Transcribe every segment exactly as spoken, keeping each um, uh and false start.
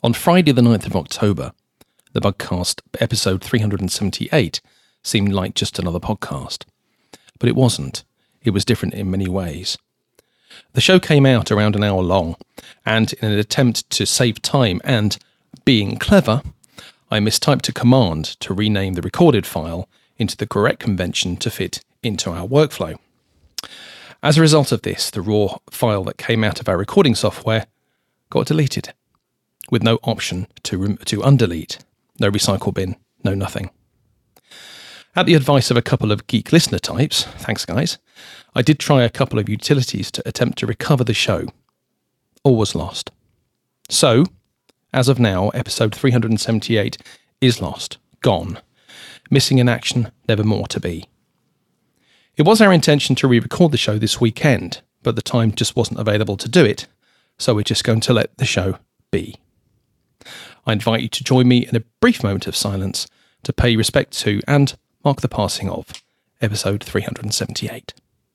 On Friday the ninth of October, the Bugcast episode three hundred seventy-eight seemed like just another podcast. But it wasn't. It was different in many ways. The show came out around an hour long, and in an attempt to save time and being clever, I mistyped a command to rename the recorded file into the correct convention to fit into our workflow. As a result of this, the raw file that came out of our recording software got deleted, with no option to rem- to undelete, no recycle bin, no nothing. At the advice of a couple of geek listener types, thanks guys, I did try a couple of utilities to attempt to recover the show. All was lost. So, as of now, episode three hundred seventy-eight is lost, gone, missing in action, never more to be. It was our intention to re-record the show this weekend, but the time just wasn't available to do it, so we're just going to let the show be. I invite you to join me in a brief moment of silence to pay respect to and mark the passing of episode three hundred seventy-eight.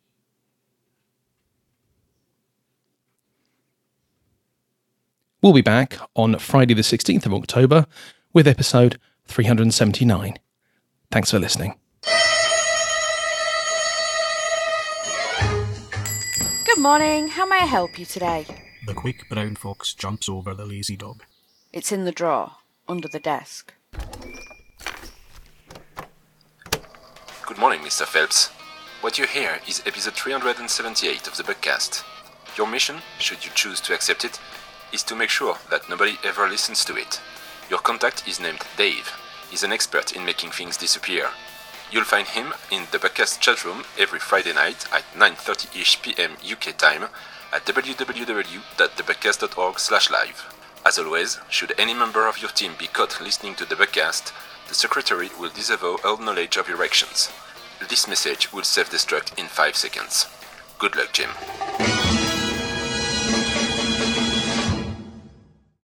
We'll be back on Friday the sixteenth of October with episode three hundred seventy-nine. Thanks for listening. Good morning, how may I help you today? The quick brown fox jumps over the lazy dog. It's in the drawer, under the desk. Good morning, Mister Phelps. What you hear is episode three hundred seventy-eight of the Bugcast. Your mission, should you choose to accept it, is to make sure that nobody ever listens to it. Your contact is named Dave. He's an expert in making things disappear. You'll find him in the Bugcast chat room every Friday night at nine thirty-ish p.m. U K time at w w w dot the bugcast dot org slash live. As always, should any member of your team be caught listening to the Bugcast, the secretary will disavow all knowledge of your actions. This message will self-destruct in five seconds. Good luck, Jim.